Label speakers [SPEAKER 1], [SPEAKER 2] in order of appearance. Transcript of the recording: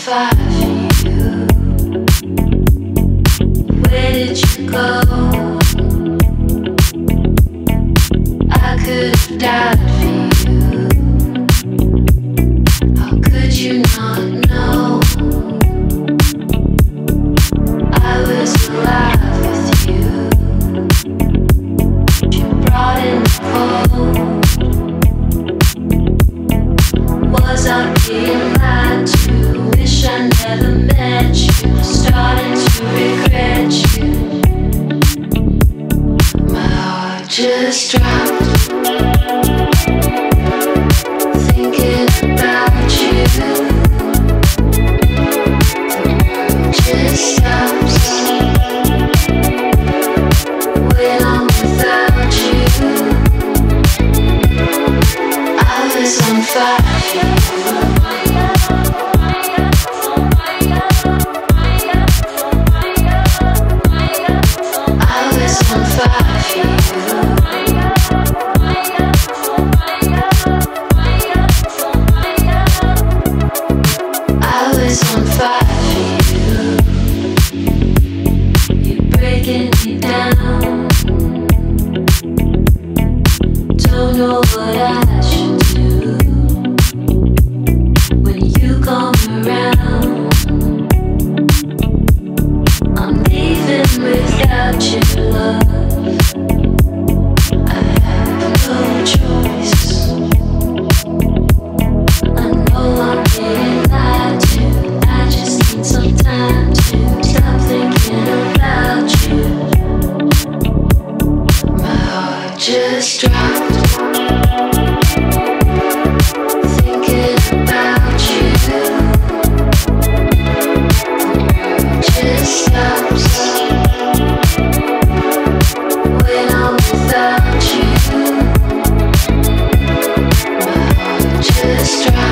[SPEAKER 1] fire for you. Where did you go? I could have died for you. How could you not know? I was alive with you. You brought in the cold. Was I being lied to? Wish I never met you. Starting to regret you. My heart just dropped. Thinking about you. Just stops when I'm without you. I was on fire. Just dropped. Thinking about you. Just stops when I'm without you. My heart just dropped.